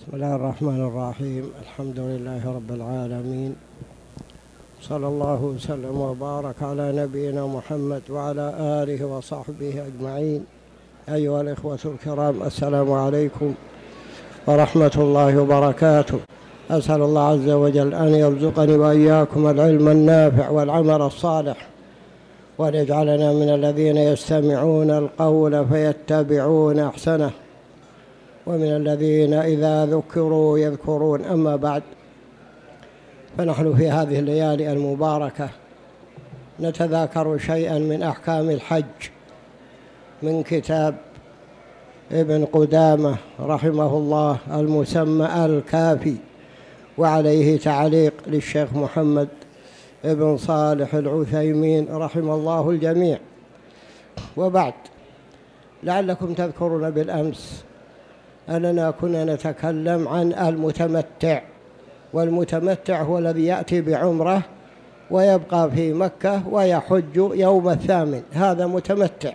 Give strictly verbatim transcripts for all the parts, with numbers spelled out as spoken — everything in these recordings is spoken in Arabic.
بسم الله الرحمن الرحيم. الحمد لله رب العالمين، صلى الله وسلم وبارك على نبينا محمد وعلى آله وصحبه أجمعين. أيها الإخوة الكرام، السلام عليكم ورحمة الله وبركاته. أسأل الله عز وجل أن يرزقني وإياكم العلم النافع والعمل الصالح، وأن يجعلنا من الذين يستمعون القول فيتبعون أحسنه، ومن الذين إذا ذكروا يذكرون. أما بعد، فنحن في هذه الليالي المباركة نتذاكر شيئا من أحكام الحج من كتاب ابن قدامة رحمه الله المسمى الكافي، وعليه تعليق للشيخ محمد ابن صالح العثيمين رحمه الله الجميع. وبعد، لعلكم تذكرون بالأمس أننا كنا نتكلم عن المتمتع، والمتمتع هو الذي يأتي بعمره ويبقى في مكة ويحج يوم الثامن، هذا متمتع.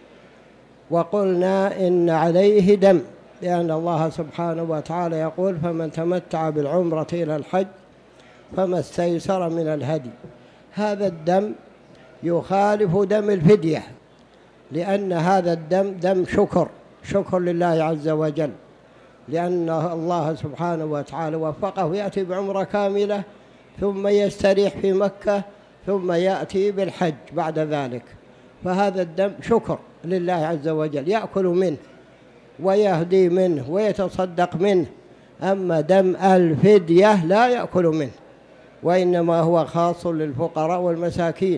وقلنا إن عليه دم، لأن الله سبحانه وتعالى يقول: فمن تمتع بالعمرة إلى الحج فما استيسر من الهدي. هذا الدم يخالف دم الفدية، لأن هذا الدم دم شكر شكر لله عز وجل، لأن الله سبحانه وتعالى وفقه يأتي بعمرة كاملة ثم يستريح في مكة ثم يأتي بالحج بعد ذلك، فهذا الدم شكر لله عز وجل، يأكل منه ويهدي منه ويتصدق منه. أما دم الفدية لا يأكل منه، وإنما هو خاص للفقراء والمساكين.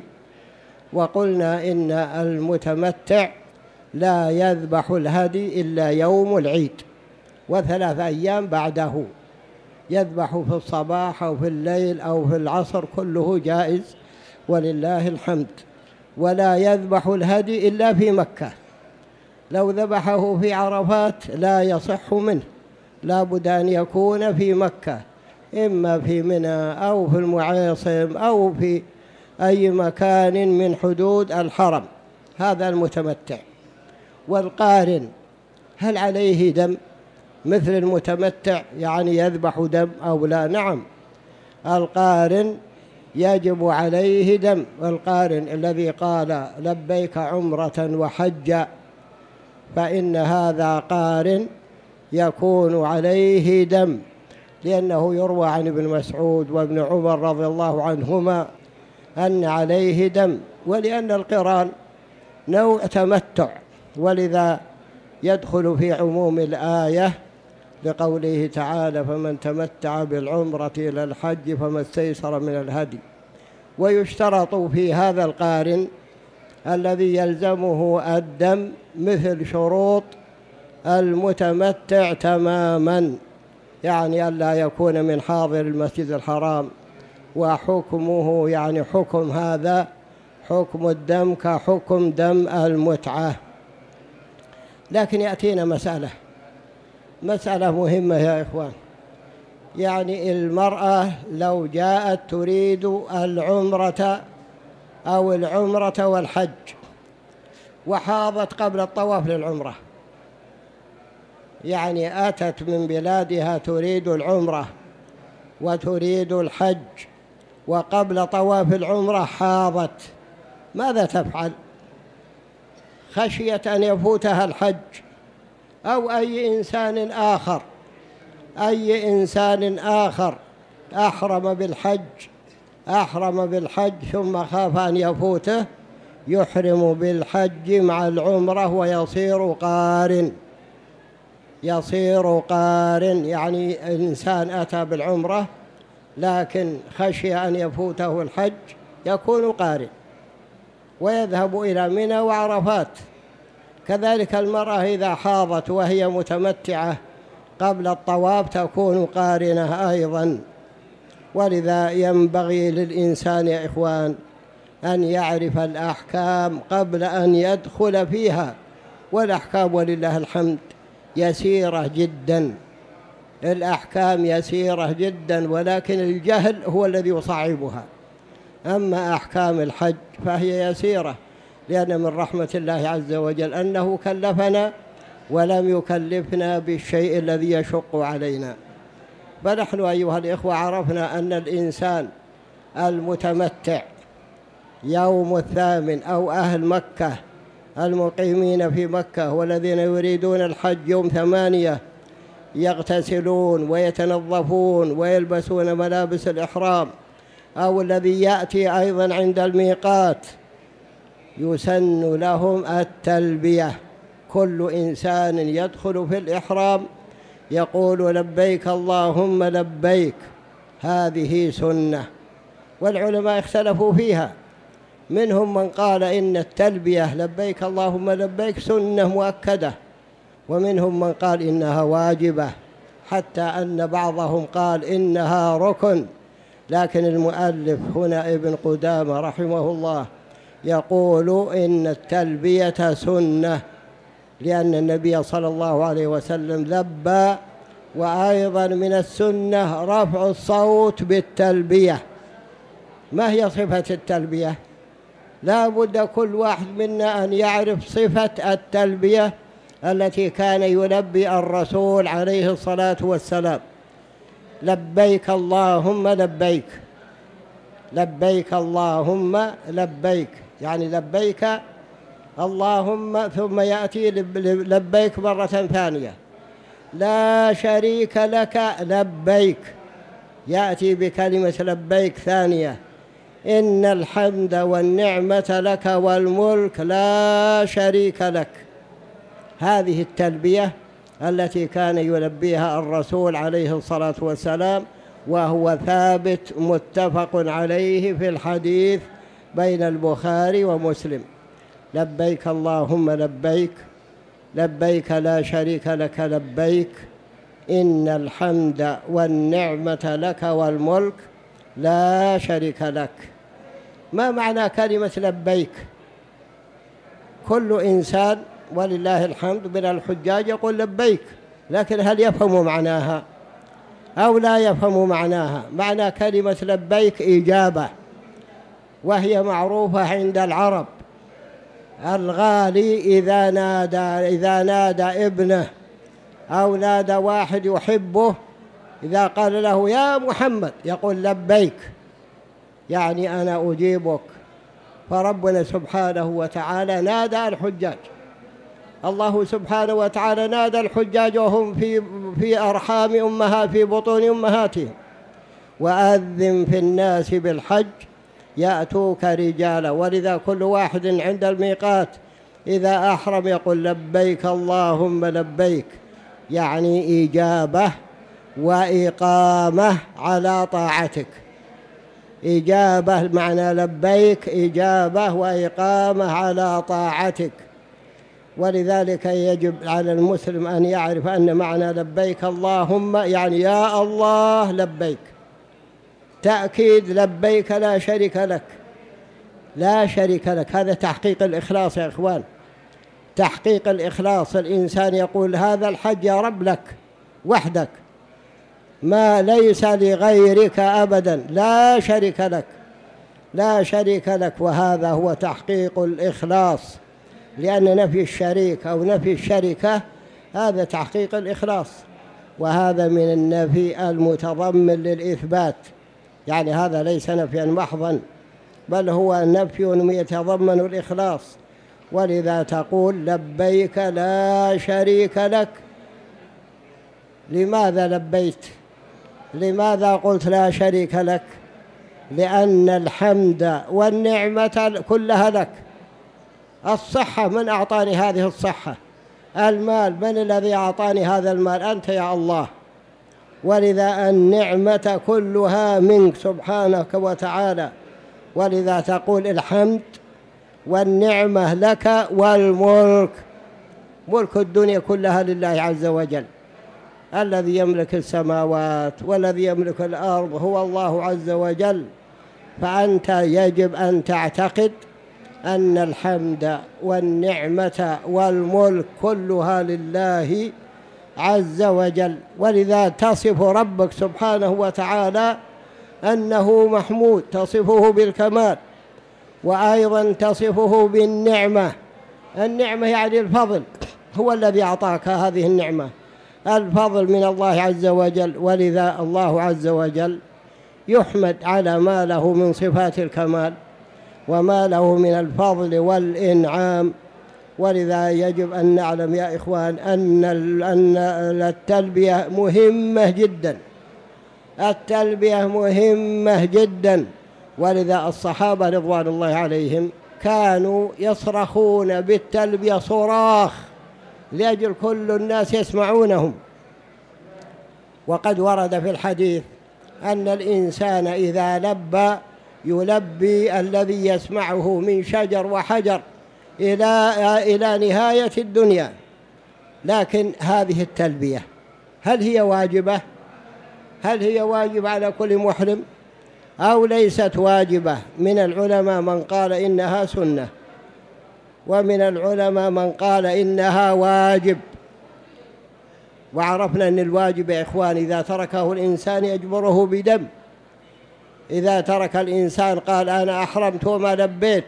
وقلنا إن المتمتع لا يذبح الهدي إلا يوم العيد وثلاث أيام بعده، يذبح في الصباح أو في الليل أو في العصر، كله جائز ولله الحمد. ولا يذبح الهدي إلا في مكة، لو ذبحه في عرفات لا يصح منه، لا بد أن يكون في مكة، إما في منى أو في المعيصم أو في أي مكان من حدود الحرم. هذا المتمتع. والقارن هل عليه دم مثل المتمتع، يعني يذبح دم أو لا؟ نعم، القارن يجب عليه دم. والقارن الذي قال لبيك عمرة وحجا، فإن هذا قارن يكون عليه دم، لأنه يروى عن ابن مسعود وابن عمر رضي الله عنهما أن عليه دم. ولأن القران نوع تمتع، ولذا يدخل في عموم الآية لقوله تعالى: فمن تمتع بالعمرة إلى الحج فما استيسر من الهدي. ويشترط في هذا القارن الذي يلزمه الدم مثل شروط المتمتع تماما، يعني ألا يكون من حاضر المسجد الحرام، وحكمه يعني حكم هذا حكم الدم كحكم دم المتعة. لكن يأتينا مسألة مسألة مهمة يا إخوان، يعني المرأة لو جاءت تريد العمرة أو العمرة والحج وحاضت قبل الطواف للعمرة، يعني أتت من بلادها تريد العمرة وتريد الحج وقبل طواف العمرة حاضت، ماذا تفعل؟ خشية أن يفوتها الحج أو أي إنسان آخر أي إنسان آخر أحرم بالحج أحرم بالحج ثم خاف أن يفوته، يحرم بالحج مع العمرة ويصير قارن يصير قارن يعني إنسان أتى بالعمرة لكن خشي أن يفوته الحج يكون قارن ويذهب إلى منى وعرفات. كذلك المرأة إذا حاضت وهي متمتعة قبل الطواف تكون قارنة أيضا. ولذا ينبغي للإنسان يا إخوان أن يعرف الأحكام قبل أن يدخل فيها، والأحكام ولله الحمد يسيرة جدا، الأحكام يسيرة جدا، ولكن الجهل هو الذي يصعبها. أما أحكام الحج فهي يسيرة، لأن من رحمة الله عز وجل أنه كلفنا ولم يكلفنا بالشيء الذي يشق علينا. فنحن أيها الإخوة عرفنا أن الإنسان المتمتع يوم الثامن أو أهل مكة المقيمين في مكة والذين يريدون الحج يوم ثمانية يغتسلون ويتنظفون ويلبسون ملابس الإحرام، أو الذي يأتي أيضا عند الميقات يسن لهم التلبية. كل إنسان يدخل في الإحرام يقول لبيك اللهم لبيك، هذه سنة، والعلماء اختلفوا فيها. منهم من قال إن التلبية لبيك اللهم لبيك سنة مؤكدة، ومنهم من قال إنها واجبة، حتى أن بعضهم قال إنها ركن. لكن المؤلف هنا ابن قدامة رحمه الله يقول إن التلبية سنة، لأن النبي صلى الله عليه وسلم لبى. وأيضا من السنة رفع الصوت بالتلبية. ما هي صفة التلبية؟ لا بد كل واحد منا أن يعرف صفة التلبية التي كان يلبي الرسول عليه الصلاة والسلام. لبيك اللهم لبيك، لبيك اللهم لبيك، يعني لبيك اللهم، ثم يأتي لبيك مرة ثانية. لا شريك لك لبيك، يأتي بكلمة لبيك ثانية. إن الحمد والنعمة لك والملك لا شريك لك. هذه التلبية التي كان يلبيها الرسول عليه الصلاة والسلام، وهو ثابت متفق عليه في الحديث بين البخاري ومسلم. لبيك اللهم لبيك، لبيك لا شريك لك لبيك، إن الحمد والنعمة لك والملك لا شريك لك. ما معنى كلمة لبيك؟ كل إنسان ولله الحمد من الحجاج يقول لبيك، لكن هل يفهم معناها أو لا يفهم معناها؟ معنى كلمة لبيك إجابة، وهي معروفة عند العرب. الغالي إذا نادى إذا نادى ابنه أو نادى واحد يحبه، إذا قال له يا محمد يقول لبيك، يعني أنا أجيبك. فربنا سبحانه وتعالى نادى الحجاج، الله سبحانه وتعالى نادى الحجاج وهم في في أرحام أمها في بطون أمهاتهم. وأذن في الناس بالحج يأتوك رجالا. ولذا كل واحد عند الميقات إذا أحرم يقول لبيك اللهم لبيك، يعني إجابة وإقامة على طاعتك. إجابة معنى لبيك إجابة وإقامة على طاعتك. ولذلك يجب على المسلم أن يعرف أن معنى لبيك اللهم يعني يا الله لبيك، تأكيد لبيك لا شريك لك، لا شريك لك. هذا تحقيق الإخلاص يا إخوان، تحقيق الإخلاص. الإنسان يقول هذا الحج يا رب لك وحدك، ما ليس لغيرك أبدا، لا شريك لك، لا شريك لك. وهذا هو تحقيق الإخلاص، لأن نفي الشريك أو نفي الشركة هذا تحقيق الإخلاص، وهذا من النفي المتضمن للإثبات. يعني هذا ليس نفيا محضا، بل هو نفي يتضمن الإخلاص. ولذا تقول لبيك لا شريك لك. لماذا لبيت؟ لماذا قلت لا شريك لك؟ لأن الحمد والنعمة كلها لك. الصحة من أعطاني هذه الصحة؟ المال من الذي أعطاني هذا المال؟ أنت يا الله. ولذا النعمة كلها منك سبحانك وتعالى. ولذا تقول الحمد والنعمة لك والملك. ملك الدنيا كلها لله عز وجل، الذي يملك السماوات والذي يملك الأرض هو الله عز وجل. فأنت يجب أن تعتقد أن الحمد والنعمة والملك كلها لله عز وجل. ولذا تصف ربك سبحانه وتعالى أنه محمود، تصفه بالكمال، وأيضا تصفه بالنعمة. النعمة يعني الفضل، هو الذي أعطاك هذه النعمة، الفضل من الله عز وجل. ولذا الله عز وجل يحمد على ما له من صفات الكمال وما له من الفضل والإنعام. ولذا يجب أن نعلم يا إخوان أن أن التلبية مهمة جدا، التلبية مهمة جدا. ولذا الصحابة رضوان الله عليهم كانوا يصرخون بالتلبية صراخ لأجل كل الناس يسمعونهم. وقد ورد في الحديث أن الإنسان إذا لبى يلبي الذي يسمعه من شجر وحجر إلى إلى نهاية الدنيا. لكن هذه التلبية هل هي واجبة؟ هل هي واجبة على كل محرم أو ليست واجبة؟ من العلماء من قال إنها سنة، ومن العلماء من قال إنها واجب. وعرفنا أن الواجب يا إخوان إذا تركه الإنسان يجبره بدم. إذا ترك الإنسان قال أنا أحرمت وما لبيت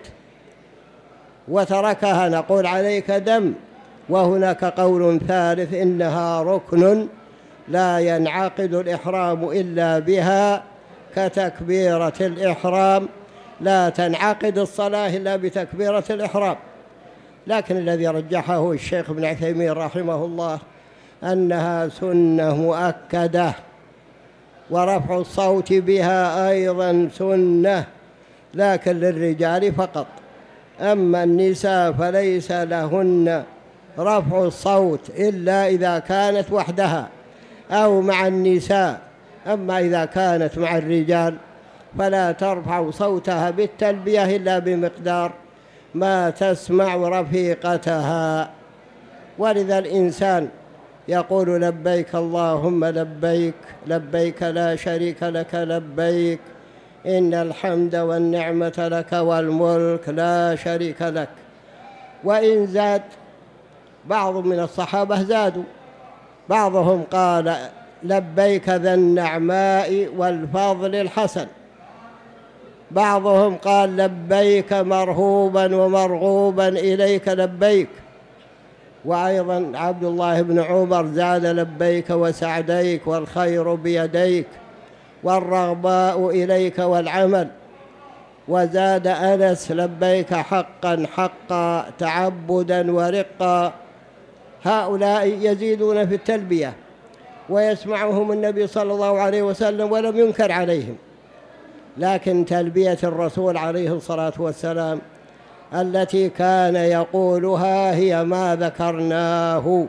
وتركها نقول عليك دم. وهناك قول ثالث إنها ركن لا ينعقد الإحرام إلا بها كتكبيرة الإحرام، لا تنعقد الصلاة إلا بتكبيرة الإحرام. لكن الذي رجحه الشيخ ابن عثيمين رحمه الله أنها سنة مؤكدة، ورفع الصوت بها أيضا سنة، لكن للرجال فقط. أما النساء فليس لهن رفع الصوت إلا إذا كانت وحدها أو مع النساء. أما إذا كانت مع الرجال فلا ترفع صوتها بالتلبية إلا بمقدار ما تسمع رفيقتها. ولذا الإنسان يقول لبيك اللهم لبيك، لبيك لا شريك لك لبيك، إن الحمد والنعمة لك والملك لا شريك لك. وإن زاد بعض من الصحابة زادوا، بعضهم قال لبيك ذا النعماء والفضل الحسن، بعضهم قال لبيك مرهوبا ومرغوبا إليك لبيك. وأيضا عبد الله بن عمر زاد لبيك وسعديك والخير بيديك والرغباء إليك والعمل. وزاد أنس لبيك حقا حقا تعبدا ورقا. هؤلاء يزيدون في التلبية ويسمعهم النبي صلى الله عليه وسلم ولم ينكر عليهم. لكن تلبية الرسول عليه الصلاة والسلام التي كان يقولها هي ما ذكرناه.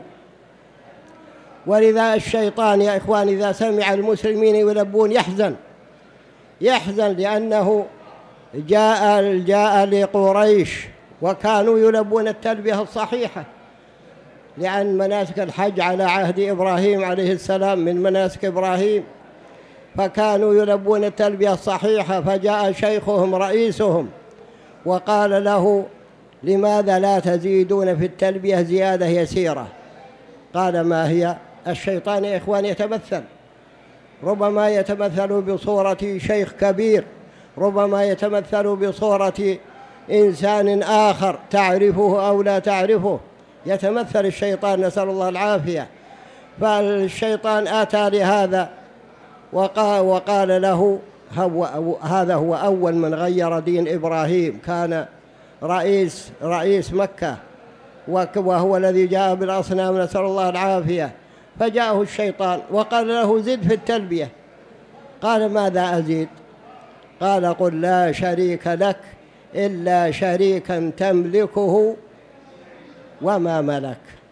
ولذا الشيطان يا إخوان إذا سمع المسلمين يلبون يحزن يحزن لأنه جاء جاء لقريش وكانوا يلبون التلبية الصحيحة، لأن مناسك الحج على عهد إبراهيم عليه السلام من مناسك إبراهيم، فكانوا يلبون التلبية الصحيحة. فجاء شيخهم رئيسهم وقال له لماذا لا تزيدون في التلبية زيادة يسيرة؟ قال ما هي؟ الشيطان يا إخوان يتمثل، ربما يتمثل بصورة شيخ كبير، ربما يتمثل بصورة إنسان آخر تعرفه أو لا تعرفه، يتمثل الشيطان نسأل الله العافية. فالشيطان أتى لهذا وقال, وقال له هو هذا هو أول من غير دين إبراهيم، كان رئيس رئيس مكة وهو الذي جاء بالأصنام نسأل الله العافية. فجاءه الشيطان وقال له زد في التلبية. قال ماذا أزيد؟ قال قل لا شريك لك إلا شريكا تملكه وما ملك.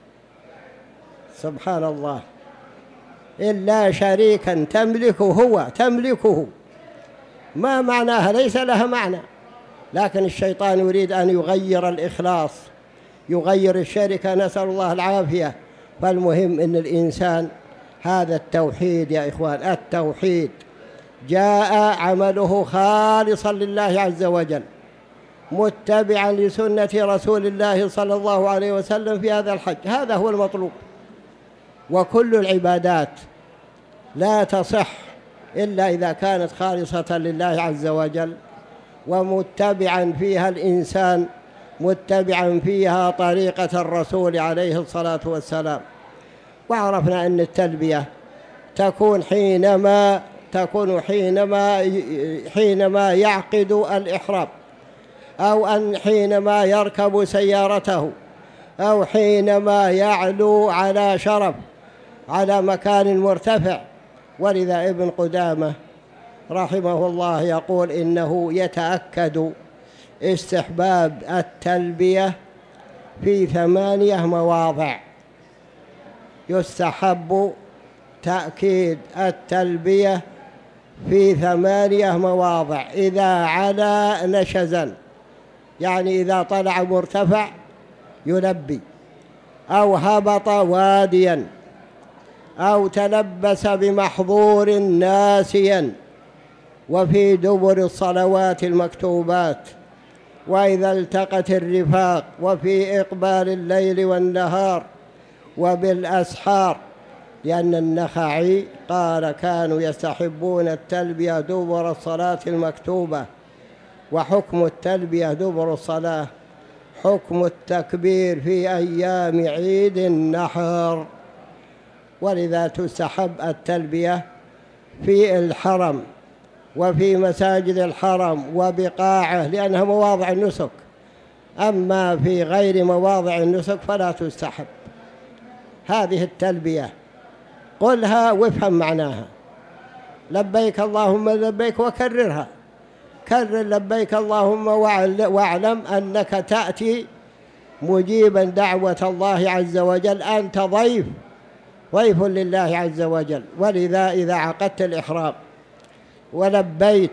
سبحان الله، إلا شريكا تملكه، هو تملكه، ما معناها؟ ليس لها معنى. لكن الشيطان يريد أن يغير الإخلاص، يغير الشركة نسأل الله العافية. فالمهم أن الإنسان هذا التوحيد يا إخوان، التوحيد جاء عمله خالصا لله عز وجل متبعا لسنة رسول الله صلى الله عليه وسلم في هذا الحج، هذا هو المطلوب. وكل العبادات لا تصح إلا إذا كانت خالصة لله عز وجل ومتبعا فيها الإنسان متبعا فيها طريقة الرسول عليه الصلاة والسلام. وعرفنا أن التلبية تكون حينما تكون حينما حينما يعقد الإحرام، أو أن حينما يركب سيارته، أو حينما يعلو على شرف على مكان مرتفع. ولذا ابن قدامة رحمه الله يقول إنه يتأكد استحباب التلبية في ثمانية مواضع. يستحب تأكيد التلبية في ثمانية مواضع: إذا علا نشزا، يعني إذا طلع مرتفع يلبي، أو هبط واديا، أو تلبس بمحظور ناسيا، وفي دبر الصلوات المكتوبات، وإذا التقت الرفاق، وفي إقبال الليل والنهار، وبالأسحار. لأن النخعي قال كانوا يستحبون التلبية دبر الصلاة المكتوبة، وحكم التلبية دبر الصلاة حكم التكبير في أيام عيد النحر. ولذا تستحب التلبية في الحرم وفي مساجد الحرم وبقاعه، لأنها مواضع النسك. أما في غير مواضع النسك فلا تستحب هذه التلبية. قلها وافهم معناها: لبيك اللهم لبيك، وكررها، كرر لبيك اللهم، واعلم أنك تأتي مجيبا دعوة الله عز وجل، أنت ضيف ضيف لله عز وجل. ولذا إذا عقدت الإحرام ولبيت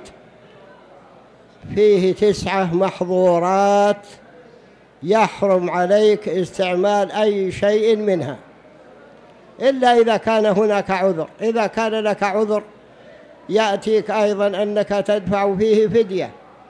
فيه تسعة محظورات يحرم عليك استعمال أي شيء منها إلا إذا كان هناك عذر. إذا كان لك عذر يأتيك أيضا أنك تدفع فيه فدية.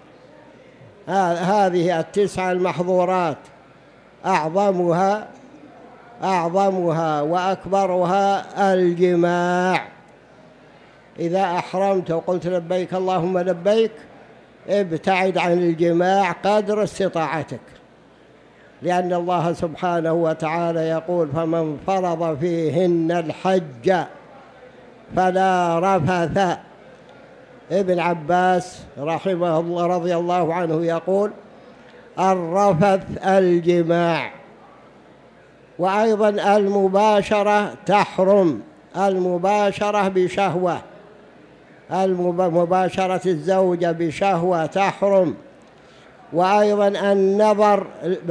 هذه التسعة المحظورات أعظمها أعظمها وأكبرها الجماع. إذا أحرمت وقلت لبيك اللهم لبيك، ابتعد عن الجماع قدر استطاعتك، لأن الله سبحانه وتعالى يقول: فمن فرض فيهن الحج فلا رفث. ابن عباس رحمه الله رضي الله عنه يقول: الرفث الجماع. وأيضا المباشرة تحرم، المباشرة بشهوة، مباشرة الزوجة بشهوة تحرم. وأيضا النظر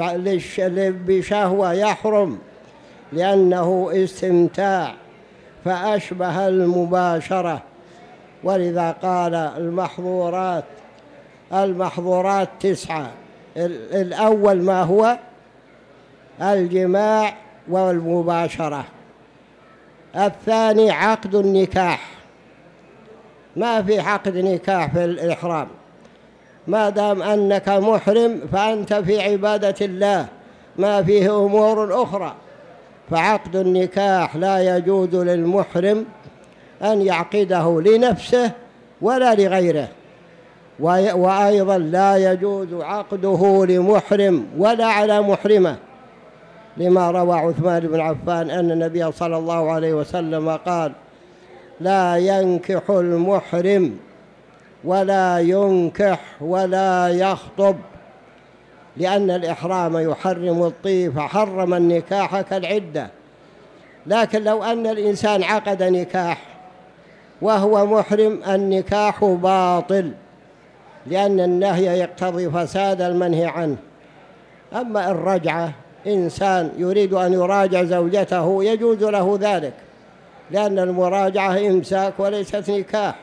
بشهوة يحرم، لأنه استمتاع فأشبه المباشرة. ولذا قال المحظورات المحظورات تسعة. الأول ما هو؟ الجماع والمباشرة. الثاني عقد النكاح، ما في عقد نكاح في الإحرام، ما دام أنك محرم فأنت في عبادة الله، ما فيه أمور أخرى. فعقد النكاح لا يجوز للمحرم أن يعقده لنفسه ولا لغيره. وأيضا لا يجوز عقده لمحرم ولا على محرمة، لما روى عثمان بن عفان أن النبي صلى الله عليه وسلم قال: لا ينكح المحرم ولا ينكح ولا يخطب، لأن الإحرام يحرم الطيب، فحرم النكاح كالعدة. لكن لو أن الإنسان عقد نكاح وهو محرم النكاح باطل، لأن النهي يقتضي فساد المنهي عنه. أما الرجعة، إنسان يريد أن يراجع زوجته يجوز له ذلك، لأن المراجعة إمساك وليست نكاح.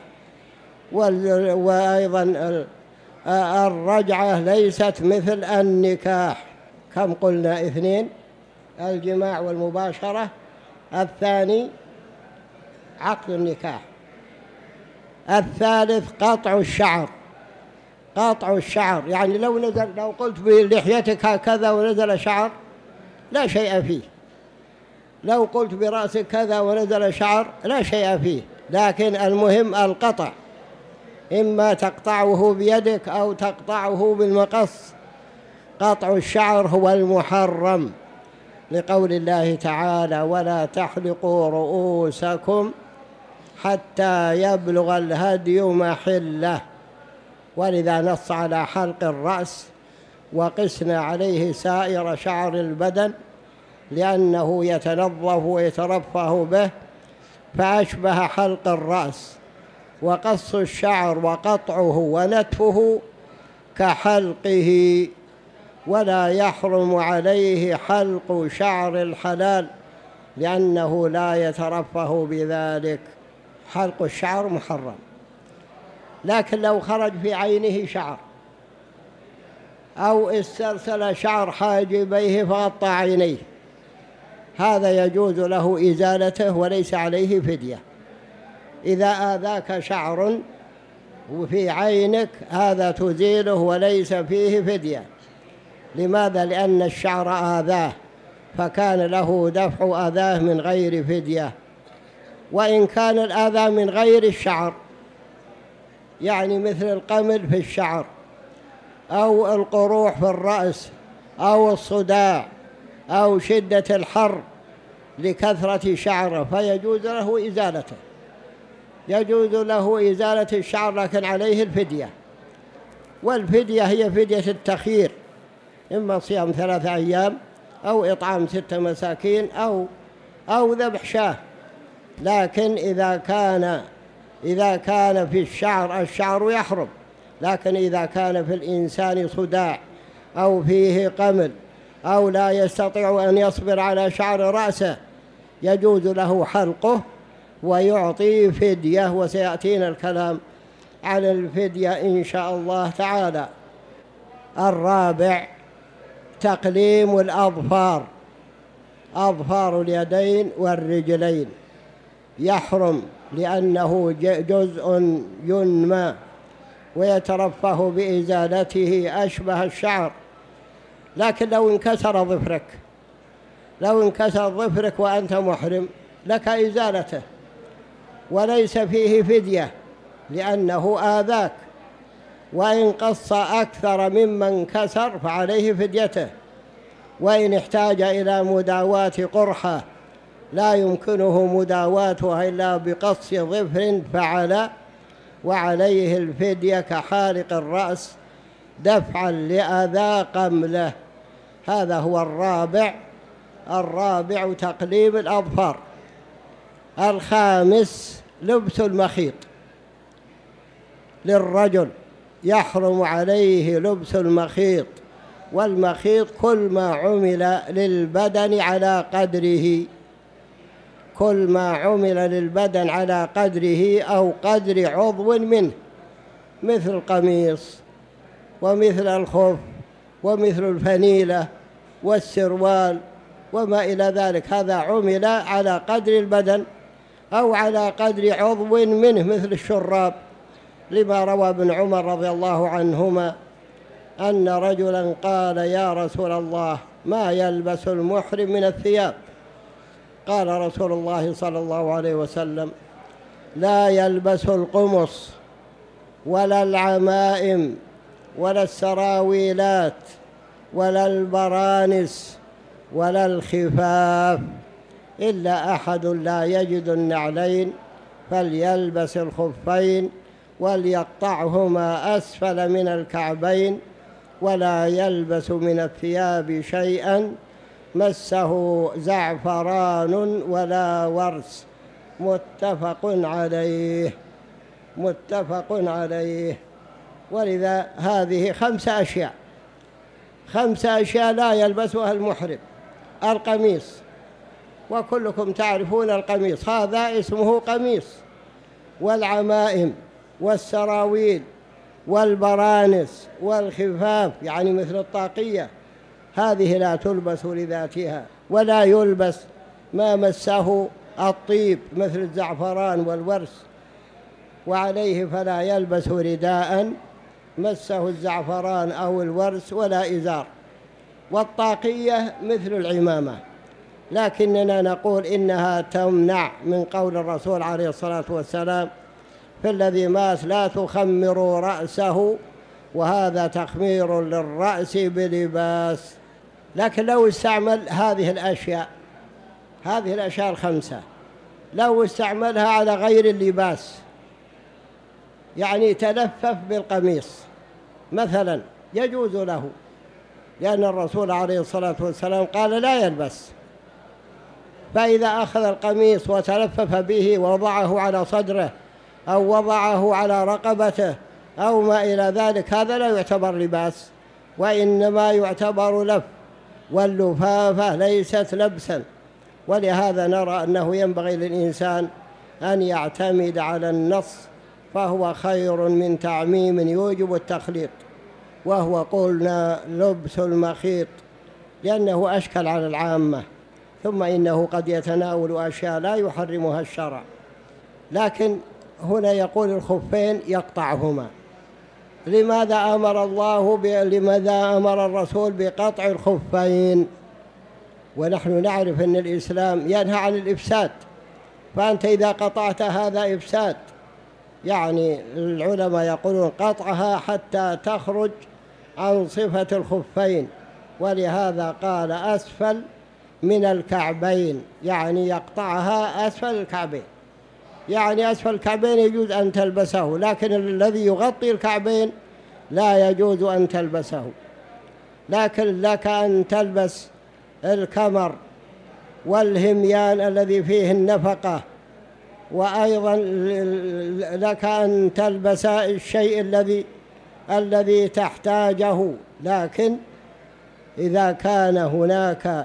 وأيضا الرجعة ليست مثل النكاح. كم قلنا؟ اثنين: الجماع والمباشرة. الثاني عقد النكاح. الثالث قطع الشعر. قطع الشعر يعني لو نزل، لو قلت بلحيتك هكذا ونزل شعر لا شيء فيه، لو قلت برأسك كذا ونزل شعر لا شيء فيه. لكن المهم القطع، إما تقطعه بيدك أو تقطعه بالمقص قطع الشعر هو المحرم، لقول الله تعالى: ولا تحلقوا رؤوسكم حتى يبلغ الهدي محله. ولذا نص على حلق الرأس، وقسنا عليه سائر شعر البدن لأنه يتنظف ويترفه به، فأشبه حلق الرأس. وقص الشعر وقطعه ونتفه كحلقه، ولا يحرم عليه حلق شعر الحلال لأنه لا يترفه بذلك. حلق الشعر محرم، لكن لو خرج في عينه شعر أو استرسل شعر حاجبيه فغطى عينيه، هذا يجوز له إزالته وليس عليه فدية. إذا آذاك شعر وفي عينك هذا تزيله وليس فيه فدية. لماذا؟ لأن الشعر آذاه، فكان له دفع آذاه من غير فدية. وإن كان الآذى من غير الشعر، يعني مثل القمل في الشعر أو القروح في الرأس أو الصداع أو شدة الحر لكثرة شعره، فيجوز له إزالته، يجوز له إزالة الشعر، لكن عليه الفدية. والفدية هي فدية التخيير، إما صيام ثلاثة أيام أو إطعام ستة مساكين أو أو ذبح شاة. لكن إذا كان إذا كان في الشعر الشعر يحرم، لكن إذا كان في الإنسان صداع أو فيه قمل أو لا يستطيع أن يصبر على شعر رأسه يجوز له حلقه ويعطي فدية، وسيأتينا الكلام على الفدية إن شاء الله تعالى. الرابع تقليم الأظفار، أظفار اليدين والرجلين يحرم لأنه جزء ينمى ويترفه بإزالته، أشبه الشعر. لكن لو انكسر ظفرك لو انكسر ظفرك وأنت محرم لك إزالته وليس فيه فدية لأنه آذاك. وإن قص أكثر مما انكسر فعليه فديته. وإن احتاج إلى مداواة قرحة لا يمكنه مداواتها إلا بقص ظفر فعل، وعليه الفدية كحالق الرأس دفعا لأذى قمله. هذا هو الرابع. الرابع تقليم الأظفار. الخامس لبس المخيط للرجل، يحرم عليه لبس المخيط. والمخيط كل ما عمل للبدن على قدره، كل ما عمل للبدن على قدره أو قدر عضو منه، مثل القميص ومثل الخف ومثل الفنيلة والسروال وما إلى ذلك، هذا عمل على قدر البدن أو على قدر عضو منه، مثل الشراب، لما روى ابن عمر رضي الله عنهما أن رجلا قال: يا رسول الله، ما يلبس المحرم من الثياب؟ قال رسول الله صلى الله عليه وسلم: لا يلبس القمص ولا العمائم ولا السراويلات ولا البرانس ولا الخفاف إلا أحد لا يجد النعلين فليلبس الخفين وليقطعهما أسفل من الكعبين، ولا يلبس من الثياب شيئا مسه زعفران ولا ورس. متفق عليه متفق عليه. ولذا هذه خمسة أشياء خمسة أشياء لا يلبسها المحرم. القميص، وكلكم تعرفون القميص، هذا اسمه قميص. والعمائم والسراويل والبرانس والخفاف، يعني مثل الطاقية، هذه لا تلبس لذاتها. ولا يلبس ما مسه الطيب مثل الزعفران والورس، وعليه فلا يلبس رداء مسه الزعفران أو الورس ولا إزار. والطاقية مثل العمامة، لكننا نقول إنها تمنع من قول الرسول عليه الصلاة والسلام: في الذي مات لا تخمروا رأسه وهذا تخمير للرأس بلباس. لكن لو استعمل هذه الأشياء هذه الأشياء الخمسة لو استعملها على غير اللباس، يعني تلفف بالقميص مثلا، يجوز له، لأن الرسول عليه الصلاة والسلام قال لا يلبس. فإذا أخذ القميص وتلفف به ووضعه على صدره أو وضعه على رقبته أو ما إلى ذلك، هذا لا يعتبر لباس، وإنما يعتبر لف، واللفافة ليست لبسا. ولهذا نرى أنه ينبغي للإنسان أن يعتمد على النص، فهو خير من تعميم يوجب التخليط، وهو قلنا لبس المخيط، لأنه أشكل على العامة، ثم إنه قد يتناول أشياء لا يحرمها الشرع. لكن هنا يقول الخفين يقطعهما. لماذا أمر الله ب... لماذا أمر الرسول بقطع الخفين؟ ونحن نعرف أن الإسلام ينهى عن الإفساد، فأنت إذا قطعت هذا إفساد. يعني العلماء يقولون قطعها حتى تخرج عن صفة الخفين، ولهذا قال أسفل من الكعبين، يعني يقطعها أسفل الكعبين، يعني أسفل الكعبين يجوز أن تلبسه، لكن الذي يغطي الكعبين لا يجوز أن تلبسه. لكن لك أن تلبس الكمر والهميان الذي فيه النفقة، وأيضا لك أن تلبس الشيء الذي الذي تحتاجه. لكن إذا كان هناك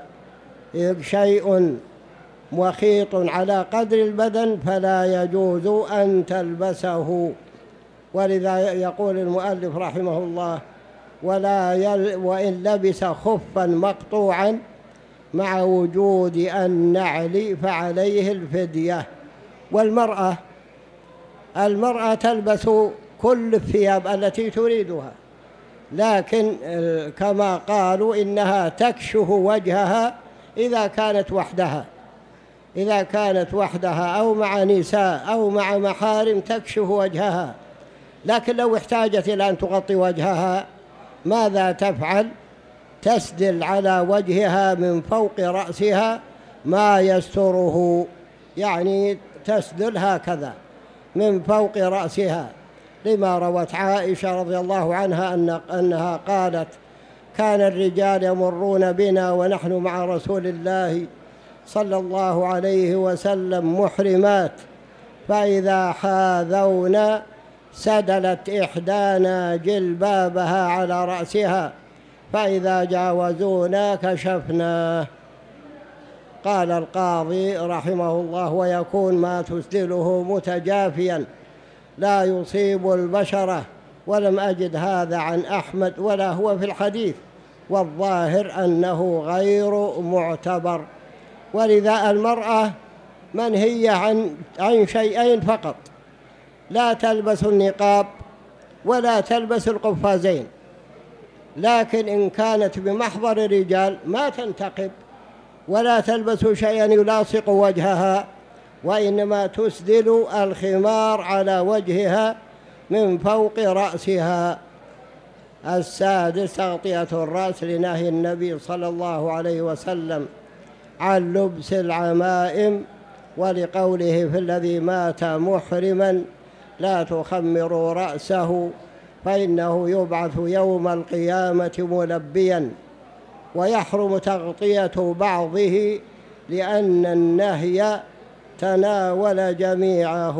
شيء مخيط على قدر البدن فلا يجوز أن تلبسه. ولذا يقول المؤلف رحمه الله: ولا يل وإن لبس خفا مقطوعا مع وجود النعل فعليه الفدية. والمرأة المرأة تلبس كل الثياب التي تريدها، لكن كما قالوا إنها تكشف وجهها إذا كانت وحدها، إذا كانت وحدها أو مع نساء أو مع محارم تكشف وجهها. لكن لو احتاجت إلى أن تغطي وجهها ماذا تفعل؟ تسدل على وجهها من فوق رأسها ما يستره، يعني تسدل هكذا من فوق رأسها، لما روت عائشة رضي الله عنها أن أنها قالت: كان الرجال يمرون بنا ونحن مع رسول الله صلى الله عليه وسلم محرمات، فإذا حاذونا سدلت إحدانا جلبابها على رأسها، فإذا جاوزونا كشفناه. قال القاضي رحمه الله: ويكون ما تسدله متجافيا لا يصيب البشرة، ولم أجد هذا عن أحمد ولا هو في الحديث، والظاهر أنه غير معتبر. ولذا المرأة منهية عن عن شيئين فقط: لا تلبس النقاب ولا تلبس القفازين. لكن إن كانت بمحضر الرجال ما تنتقب ولا تلبس شيئا يلاصق وجهها، وإنما تسدل الخمار على وجهها من فوق رأسها. السادس تغطية الرأس لنهي النبي صلى الله عليه وسلم عن لبس العمائم، ولقوله في الذي مات محرما: لا تخمروا رأسه فإنه يبعث يوم القيامة ملبيا. ويحرم تغطية بعضه لأن النهي تناول جميعه.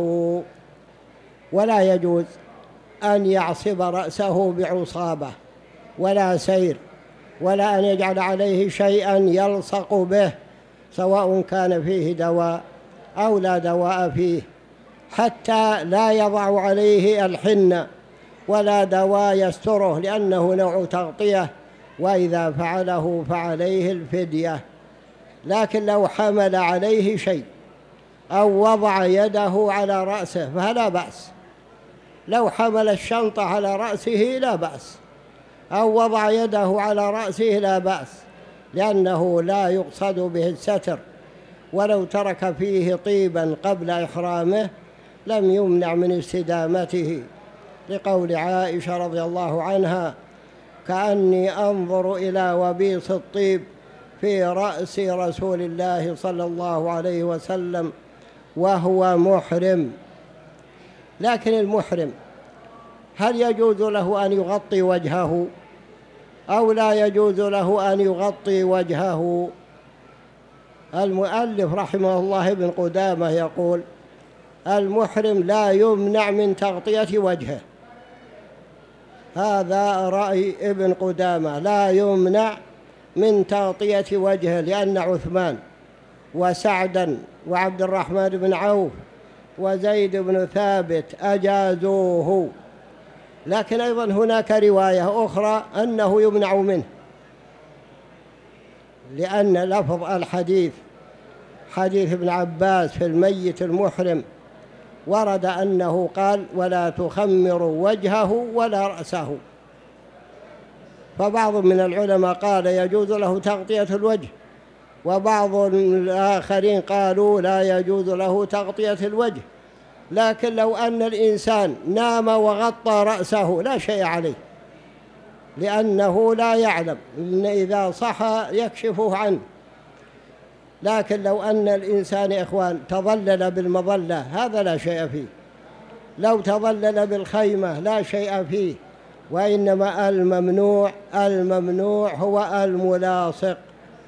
ولا يجوز أن يعصب رأسه بعصابة ولا سير، ولا أن يجعل عليه شيئا يلصق به، سواء كان فيه دواء أو لا دواء فيه، حتى لا يضع عليه الحنة ولا دواء يستره، لأنه نوع تغطية، وإذا فعله فعليه الفدية. لكن لو حمل عليه شيء أو وضع يده على رأسه فلا بأس. لو حمل الشنطة على رأسه لا بأس، أو وضع يده على رأسه لا بأس، لأنه لا يقصد به الستر. ولو ترك فيه طيبا قبل إحرامه لم يمنع من استدامته، لقول عائشة رضي الله عنها: كأني أنظر إلى وبيص الطيب في رأس رسول الله صلى الله عليه وسلم وهو محرم. لكن المحرم هل يجوز له أن يغطي وجهه أو لا يجوز له أن يغطي وجهه؟ المؤلف رحمه الله ابن قدامة يقول: المحرم لا يمنع من تغطية وجهه. هذا رأي ابن قدامة، لا يمنع من تغطية وجهه، لأن عثمان وسعدا وعبد الرحمن بن عوف وزيد بن ثابت أجازوه. لكن أيضا هناك رواية أخرى أنه يمنع منه، لأن لفظ الحديث حديث ابن عباس في الميت المحرم ورد أنه قال: ولا تخمروا وجهه ولا رأسه. فبعض من العلماء قال يجوز له تغطية الوجه، وبعض الآخرين قالوا لا يجوز له تغطية الوجه. لكن لو أن الإنسان نام وغطى رأسه لا شيء عليه، لأنه لا يعلم، إن إذا صحى يكشفه عنه. لكن لو أن الإنسان إخوان تظلل بالمظلة هذا لا شيء فيه، لو تظلل بالخيمة لا شيء فيه. وإنما الممنوع الممنوع هو الملاصق،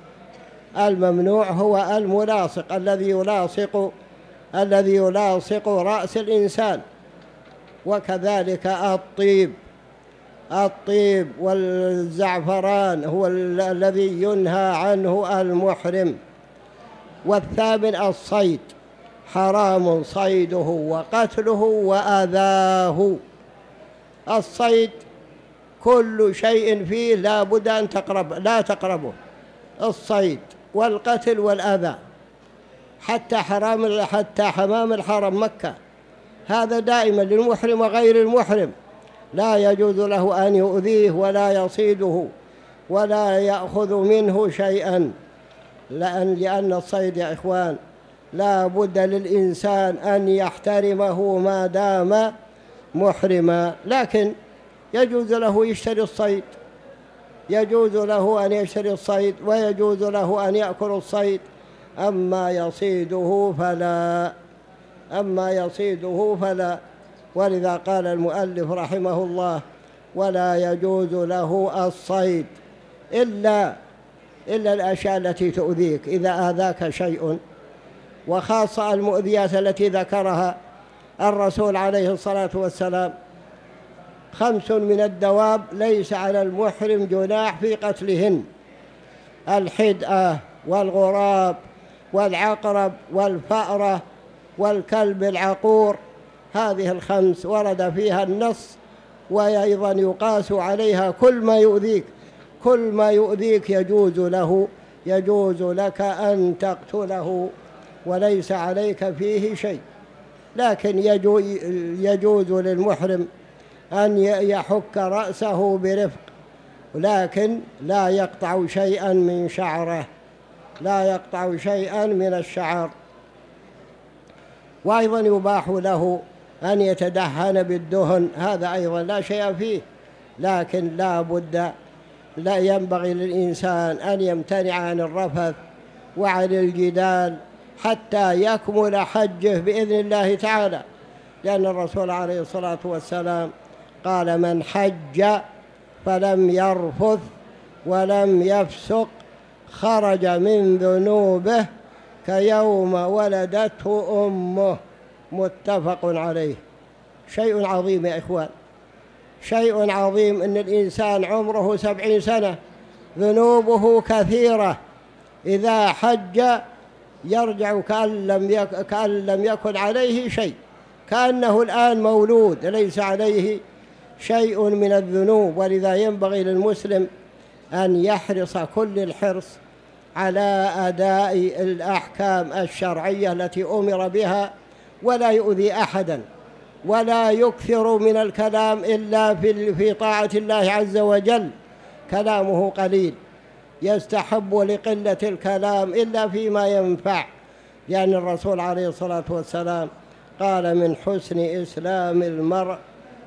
الممنوع هو الملاصق الذي يلاصق الذي يلاصق رأس الإنسان. وكذلك الطيب الطيب والزعفران هو الذي ينهى عنه المحرم. والثامن الصيد، حرام صيده وقتله وأذاه. الصيد كل شيء فيه لا بد أن تقرب لا تقربه، الصيد والقتل والأذى، حتى حرام حتى حمام الحرم مكة هذا دائما للمحرم وغير المحرم، لا يجوز له أن يؤذيه ولا يصيده ولا يأخذ منه شيئا، لأن لأن الصيد يا إخوان لا بد للإنسان أن يحترمه ما دام محرما. لكن يجوز له يشتري الصيد، يجوز له أن يشتري الصيد ويجوز له أن يأكل الصيد، أما يصيده فلا أما يصيده فلا ولذا قال المؤلف رحمه الله: ولا يجوز له الصيد إلا إلا الأشياء التي تؤذيك، إذا آذاك شيء، وخاصة المؤذيات التي ذكرها الرسول عليه الصلاة والسلام: خمس من الدواب ليس على المحرم جناح في قتلهن: الحدأة والغراب والعقرب والفأرة والكلب العقور. هذه الخمس ورد فيها النص، وأيضا يقاس عليها كل ما يؤذيك، كل ما يؤذيك يجوز له يجوز لك أن تقتله وليس عليك فيه شيء. لكن يجوز للمحرم أن يحك رأسه برفق، لكن لا يقطع شيئا من شعره لا يقطع شيئا من الشعر. وأيضا يباح له أن يتدهن بالدهن، هذا أيضا لا شيء فيه، لكن لا بد لا ينبغي للإنسان أن يمتنع عن الرفث وعن الجدال حتى يكمل حجه بإذن الله تعالى، لأن الرسول عليه الصلاة والسلام قال: من حج فلم يرفث ولم يفسق خرج من ذنوبه كيوم ولدته أمه. متفق عليه. شيء عظيم يا إخوان، شيء عظيم أن الإنسان عمره سبعين سنة ذنوبه كثيرة، إذا حج يرجع كأن لم يك... كأن لم يكن عليه شيء، كأنه الآن مولود ليس عليه شيء من الذنوب. ولذا ينبغي للمسلم أن يحرص كل الحرص على أداء الأحكام الشرعية التي أمر بها، ولا يؤذي أحدا، ولا يكثر من الكلام إلا في في طاعة الله عز وجل، كلامه قليل، يستحب لقلة الكلام إلا فيما ينفع، لأن الرسول عليه الصلاة والسلام قال: من حسن إسلام المرء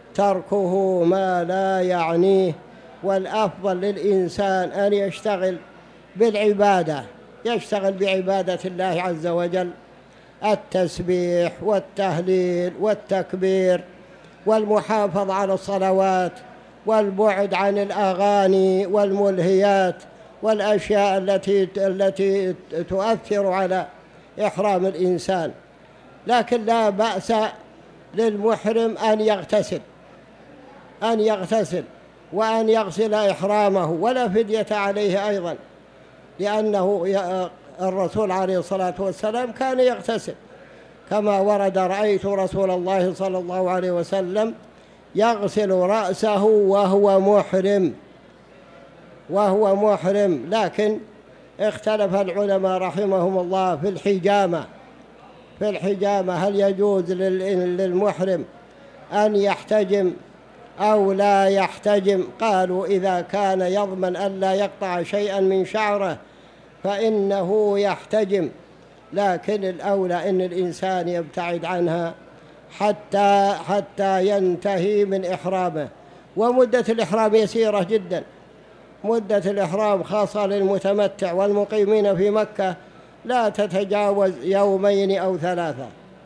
تركه ما لا يعنيه، والأفضل للإنسان أن يشتغل بالعبادة، يشتغل بعبادة الله عز وجل، التسبيح والتهليل والتكبير والمحافظة على الصلوات والبعد عن الأغاني والملهيات والأشياء التي التي تؤثر على إحرام الإنسان. لكن لا بأس للمحرم أن يغتسل أن يغتسل وأن يغسل إحرامه، ولا فدية عليه أيضا، لأنه الرسول عليه الصلاة والسلام كان يغتسل، كما ورد: رأيت رسول الله صلى الله عليه وسلم يغسل رأسه وهو محرم وهو محرم لكن اختلف العلماء رحمهم الله في الحجامة في الحجامة هل يجوز للمحرم أن يحتجم أو لا يحتجم؟ قالوا إذا كان يضمن أن لا يقطع شيئا من شعره فإنه يحتجم، لكن الأولى أن الإنسان يبتعد عنها حتى حتى ينتهي من إحرامه. ومدة الإحرام يسيرة جدا، مدة الإحرام خاصة للمتمتع والمقيمين في مكة لا تتجاوز يومين أو ثلاثة.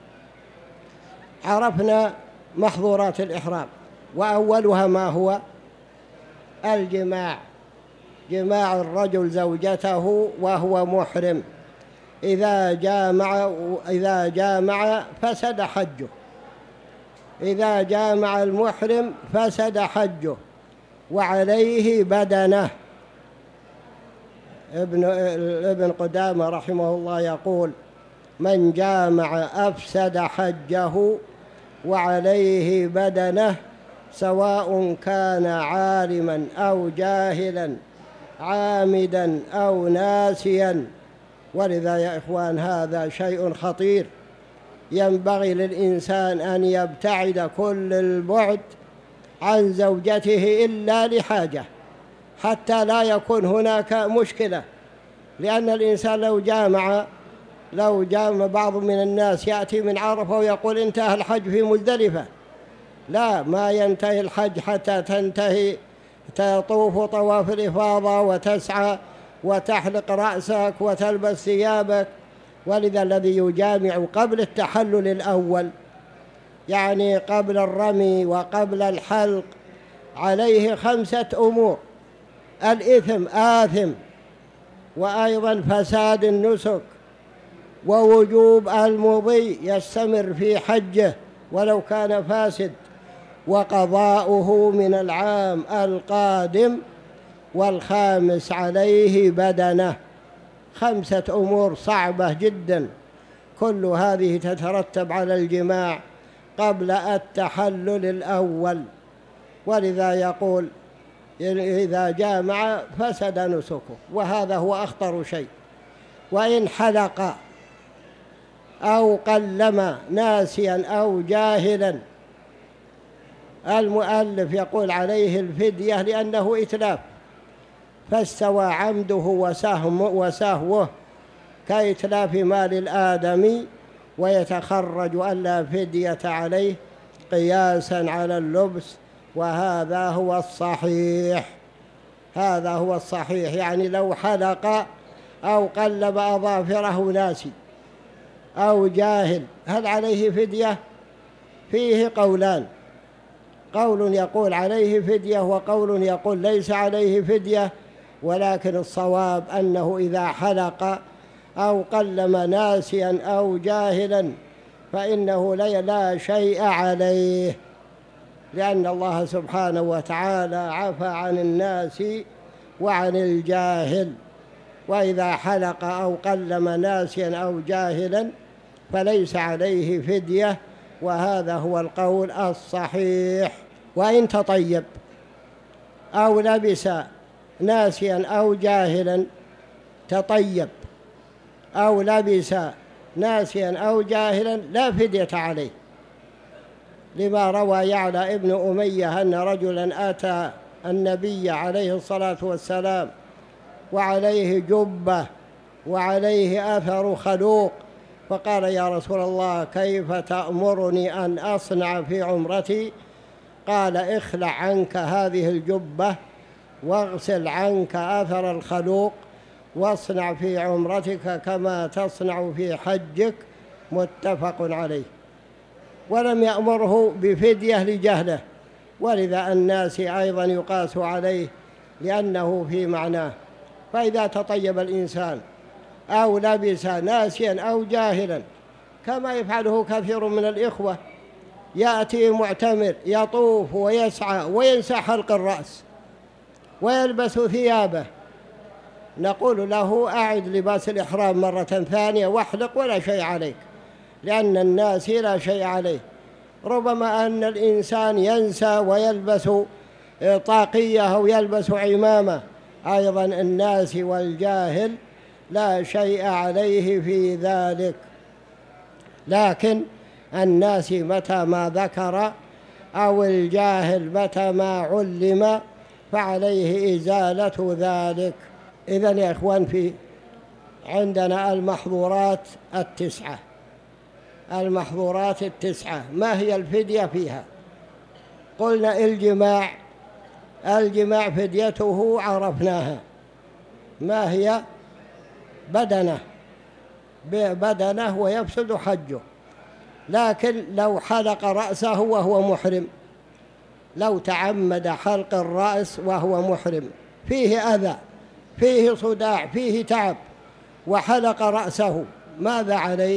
عرفنا محظورات الإحرام، وأولها ما هو؟ الجماع، جماع الرجل زوجته وهو محرم. إذا جامع إذا جامع فسد حجه، إذا جامع المحرم فسد حجه وعليه بدنه. ابن ابن قدامة رحمه الله يقول: من جامع أفسد حجه وعليه بدنه، سواء كان عالما أو جاهلا، عامدا أو ناسيا. ولذا يا إخوان هذا شيء خطير، ينبغي للإنسان أن يبتعد كل البعد عن زوجته إلا لحاجة، حتى لا يكون هناك مشكلة. لأن الإنسان لو جامع لو جامع بعض من الناس يأتي من عرفة ويقول انتهى الحج في مزدلفة، لا، ما ينتهي الحج حتى تنتهي تطوف طواف الإفاضة وتسعى وتحلق رأسك وتلبس ثيابك. ولذا الذي يجامع قبل التحلل الأول، يعني قبل الرمي وقبل الحلق، عليه خمسة أمور: الإثم آثم، وأيضا فساد النسك، ووجوب المضي يستمر في حجه ولو كان فاسد، وقضاؤه من العام القادم، والخامس عليه بدنه. خمسة أمور صعبة جدا، كل هذه تترتب على الجماع قبل التحلل الأول. ولذا يقول: إذا جامع فسد نسكه، وهذا هو أخطر شيء. وإن حلق أو قلم ناسيا أو جاهلا، المؤلف يقول عليه الفدية لأنه إتلاف، فاستوى عمده وسهوه كإتلاف مال الآدمي، ويتخرج أن لا فدية عليه قياسا على اللبس. وهذا هو الصحيح، هذا هو الصحيح. يعني لو حلق أو قلب أظافره ناسي أو جاهل، هل عليه فدية؟ فيه قولان، قول يقول عليه فدية وقول يقول ليس عليه فدية. ولكن الصواب أنه إذا حلق أو قلم ناسيا أو جاهلا فإنه لا شيء عليه، لأن الله سبحانه وتعالى عفى عن الناس وعن الجاهل. وإذا حلق أو قلم ناسيا أو جاهلا فليس عليه فدية، وهذا هو القول الصحيح. وإن تطيب أو لبس ناسيا أو جاهلا، تطيب أو لبس ناسيا أو جاهلا لا فدية عليه، لما روى يعلى ابن أمية أن رجلا أتى النبي عليه الصلاة والسلام وعليه جبة وعليه أثر خلوق، فقال: يا رسول الله، كيف تأمرني أن أصنع في عمرتي؟ قال اخلع عنك هذه الجبة واغسل عنك أثر الخلوق واصنع في عمرتك كما تصنع في حجك، متفق عليه. ولم يأمره بفدية لجهله، ولذا الناس أيضا يقاس عليه لأنه في معناه. فإذا تطيب الإنسان أو لبس ناسيا أو جاهلا كما يفعله كثير من الإخوة، يأتي معتمر يطوف ويسعى وينسى حلق الرأس ويلبس ثيابه، نقول له أعد لباس الإحرام مرة ثانية واحلق ولا شيء عليك، لأن الناس لا شيء عليه. ربما أن الإنسان ينسى ويلبس طاقية أو يلبس عمامة، أيضا الناس والجاهل لا شيء عليه في ذلك. لكن الناس متى ما ذكر أو الجاهل متى ما علم فعليه إزالة ذلك. إذن يا إخوان، في عندنا المحظورات التسعة، المحظورات التسعة ما هي الفدية فيها؟ قلنا الجماع، الجماع فديته عرفناها، ما هي؟ بدنه بدنه ويفسد حجه. لكن لو حلق رأسه وهو محرم، لو تعمد حلق الرأس وهو محرم، فيه أذى، فيه صداع، فيه تعب، وحلق رأسه، ماذا عليه؟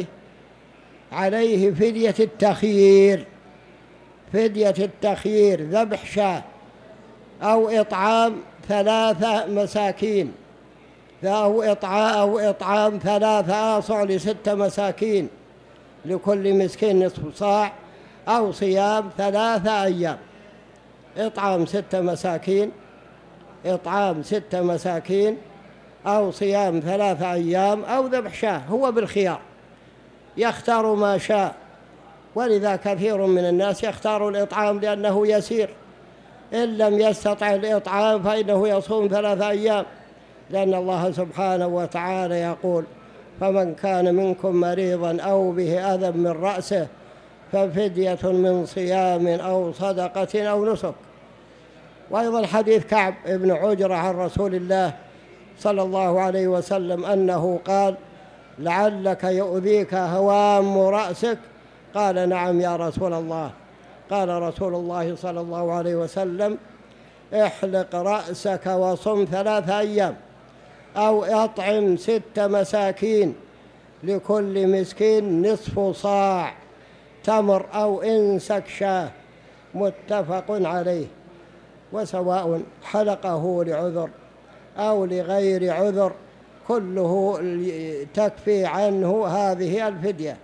عليه فدية التخيير، فدية التخيير، ذبح شاة أو إطعام ثلاثة مساكين، أو إطعام, أو إطعام ثلاثة آصع لستة مساكين، لكل مسكين نصف صاع، أو صيام ثلاثة أيام، إطعام ستة مساكين، إطعام ستة مساكين، أو صيام ثلاثة أيام، أو ذبح شاة، هو بالخيار يختار ما شاء. ولذا كثير من الناس يختار الإطعام لأنه يسير، إن لم يستطع الإطعام فإنه يصوم ثلاثة أيام، لأن الله سبحانه وتعالى يقول: فمن كان منكم مريضا أو به أذى من رأسه ففدية من صيام أو صدقة أو نسك. وأيضا حديث كعب بن عجرة عن رسول الله صلى الله عليه وسلم أنه قال: لعلك يؤذيك هوام رأسك؟ قال: نعم يا رسول الله. قال رسول الله صلى الله عليه وسلم: احلق رأسك وصم ثلاثة أيام، أو أطعم ست مساكين، لكل مسكين نصف صاع تمر أو انسك شاه، متفق عليه. وسواء حلقه لعذر أو لغير عذر كله تكفي عنه هذه الفدية.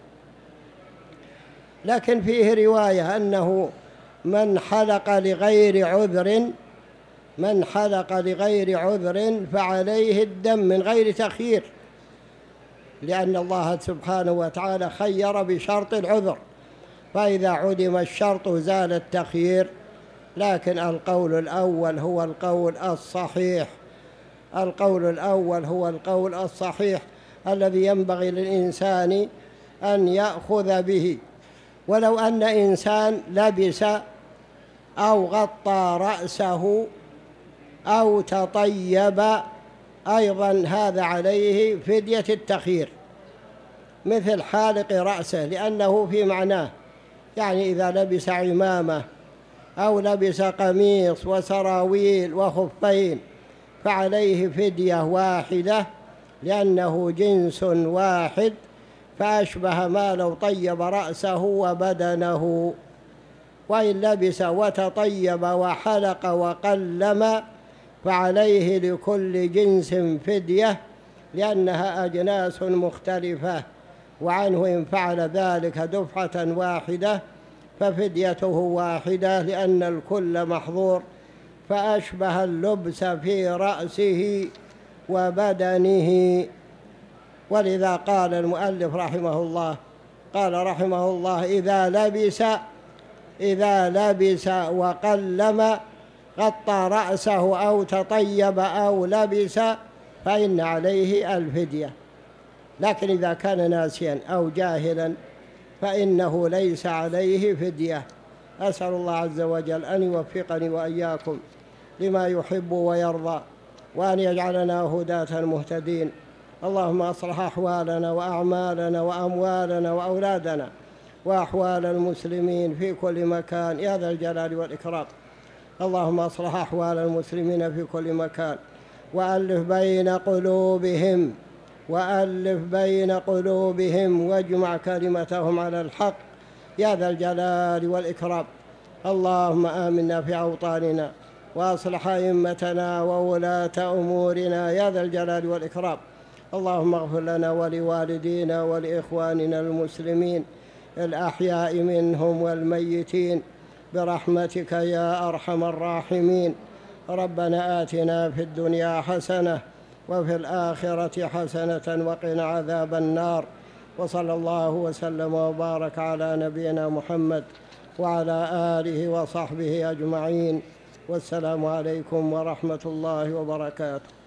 لكن فيه رواية أنه من حلق لغير عذر من حلق لغير عذر فعليه الدم من غير تخيير، لأن الله سبحانه وتعالى خير بشرط العذر، فإذا عدم الشرط زال التخيير. لكن القول الأول هو القول الصحيح، القول الأول هو القول الصحيح الذي ينبغي للإنسان أن يأخذ به. ولو أن إنسان لبس أو غطى رأسه أو تطيب أيضا هذا عليه فدية التخيير، مثل حالق رأسه، لأنه في معناه، يعني إذا لبس عمامة أو لبس قميص وسراويل وخفين فعليه فدية واحدة، لأنه جنس واحد، فأشبه ما لو طيب رأسه وبدنه. وإن لبس وتطيب وحلق وقلم فعليه لكل جنس فدية، لأنها أجناس مختلفة، وعنه إن فعل ذلك دفعة واحدة ففديته واحدة، لأن الكل محظور، فأشبه اللبس في رأسه وبدنه. ولذا قال المؤلف رحمه الله قال رحمه الله إذا لبس إذا لبس وقلم غطى رأسه أو تطيب أو لبس فإن عليه الفدية. لكن إذا كان ناسيا أو جاهلا فإنه ليس عليه فدية، أسأل الله عز وجل أن يوفقني وإياكم لما يحب ويرضى، وأن يجعلنا هداة مهتدين. اللهم أصلح أحوالنا وأعمالنا وأموالنا وأولادنا وأحوال المسلمين في كل مكان يا ذا الجلال والإكرام. اللهم أصلح أحوال المسلمين في كل مكان، وألف بين قلوبهم وألف بين قلوبهم واجمع كلمتهم على الحق يا ذا الجلال والإكرام. اللهم آمنا في أوطاننا، وأصلح أئمتنا وولاة أمورنا يا ذا الجلال والإكرام. اللهم اغفر لنا ولوالدينا ولإخواننا المسلمين الأحياء منهم والميتين برحمتك يا أرحم الراحمين. ربنا آتنا في الدنيا حسنة وفي الآخرة حسنة وقنا عذاب النار. وصلى الله وسلم وبارك على نبينا محمد وعلى آله وصحبه أجمعين، والسلام عليكم ورحمة الله وبركاته.